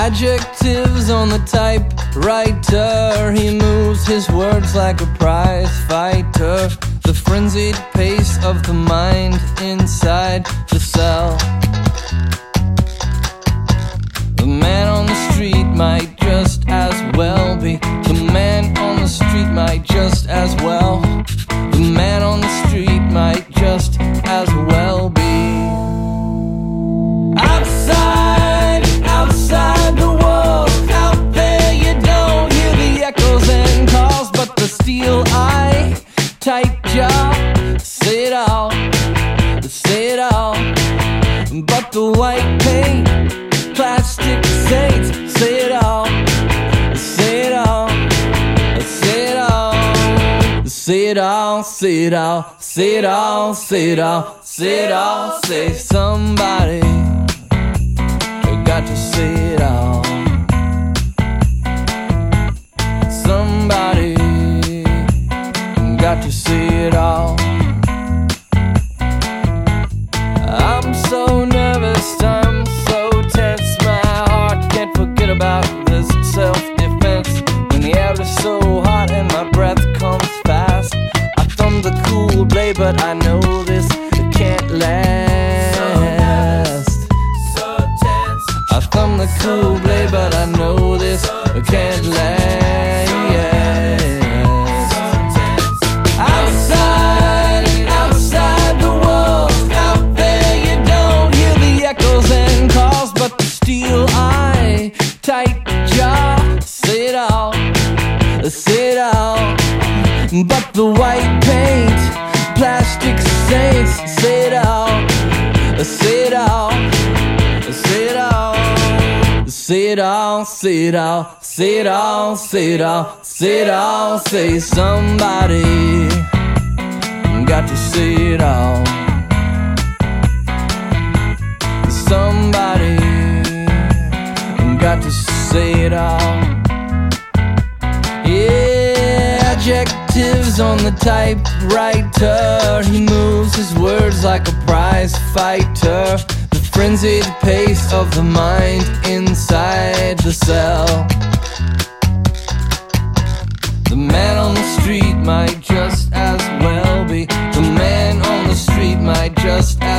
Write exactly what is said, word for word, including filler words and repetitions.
Adjectives on the typewriter. He moves his words like a prize fighter. The frenzied pace of the mind inside the cell. The man on the street might just as well be. The man on the street might just as well. The man on the street might just as well be. Outside, outside the walls, out there you don't hear the echoes and calls, but the steel eye, tight jaw, say it all, say it all. But the white paint, plastic saints, say it all, say it all, say it all, say it all, say it all, say it all, say it all, say it all, say somebody got to say it all. Somebody got to say it all. I'm so nervous, I'm so tense. My heart can't forget about this self-defense. When the air is so hot and my breath comes fast, I thumb the cool blade, but I know this can't last. I thumb the cool blade, but I know this can't last. Outside, outside the walls, out there you don't hear the echoes and calls, but the steel eye, tight jaw, say it all, say it all. But the white paint, plastic saints, say it all, say it all, say it all. Say it all, say it all, say it all, say it all, say it all, say somebody got to say it all. Somebody got to say it all. Yeah, adjectives on the typewriter. He moves his words like a prize fighter. Frenzied pace of the mind inside the cell. The man on the street might just as well be. The man on the street might just as